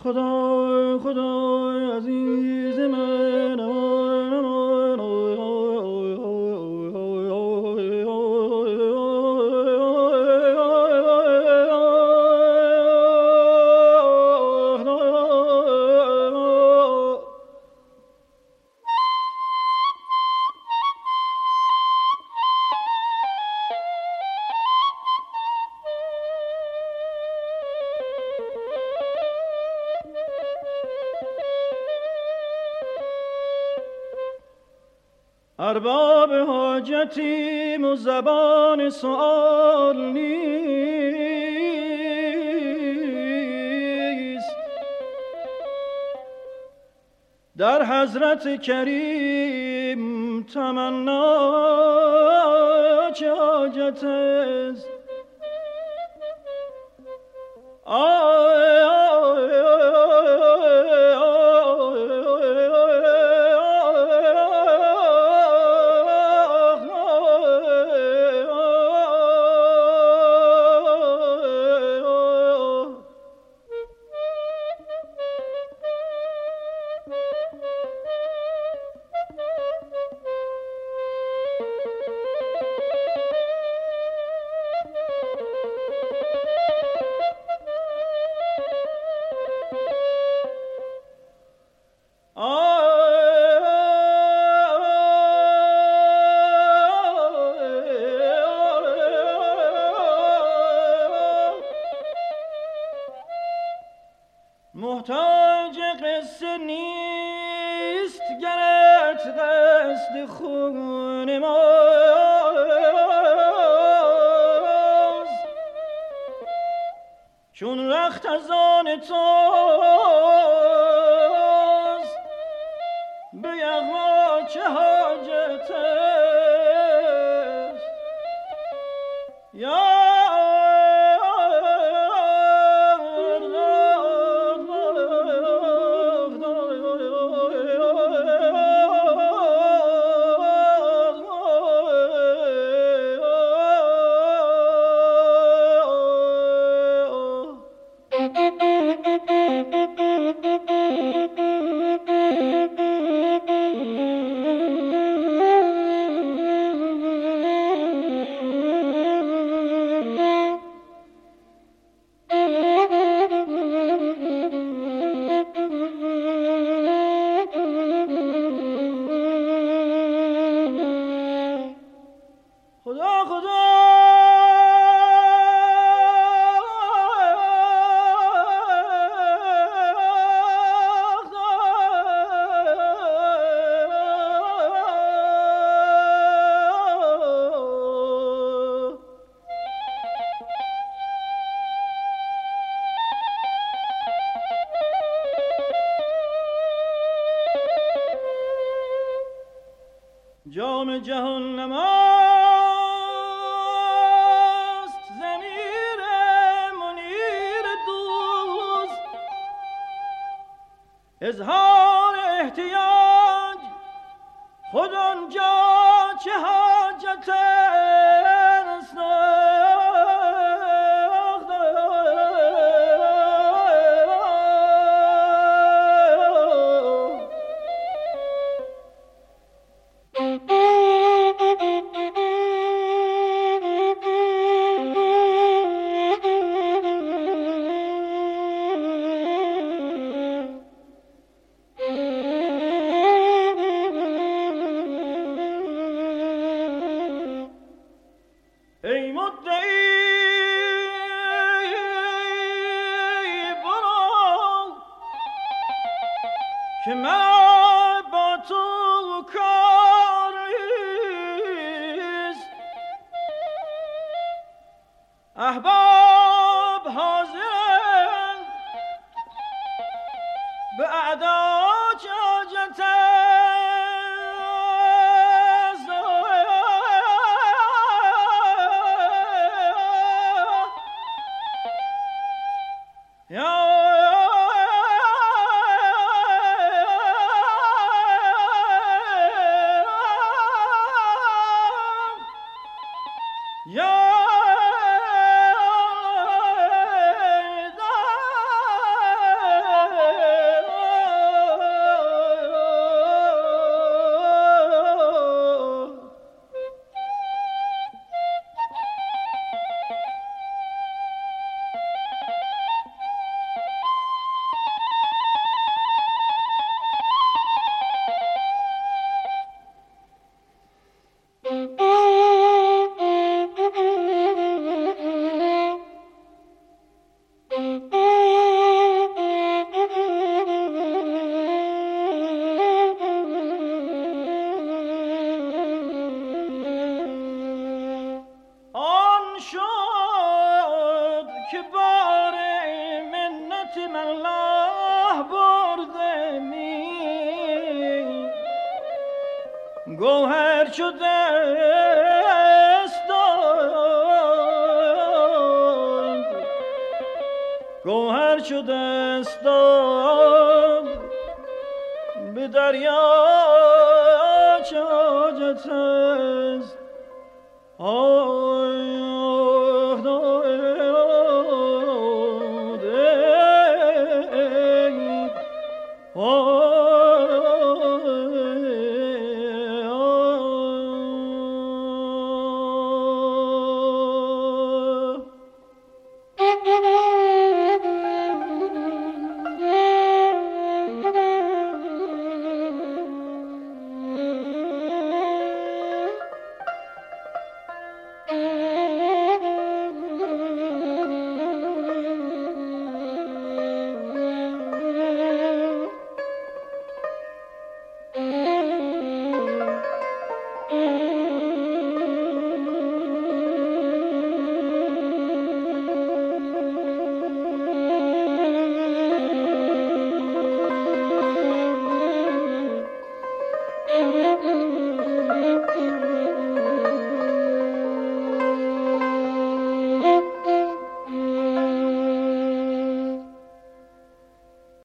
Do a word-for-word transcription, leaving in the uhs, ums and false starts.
خدای خدای عزیز من امان امان ارباب حاجتیم و زبان سؤال نیست، در حضرت کریم تمنا چه حاجت است. محتاج قصه نیست گرت قصد خون ماست، چون رخت از آن توست به یغما چه حاجت است. یا جام جهان نماست ضمیر منیر دوست، اظهار احتیاج خود آنجا چه حاجت است. ای مدعی برو که من با تو کار نیست، احباب حاضرند به اعدا چه حاجت است. گوهر چو دستان گوهر چو دستان به دریا چاجت است Thank you.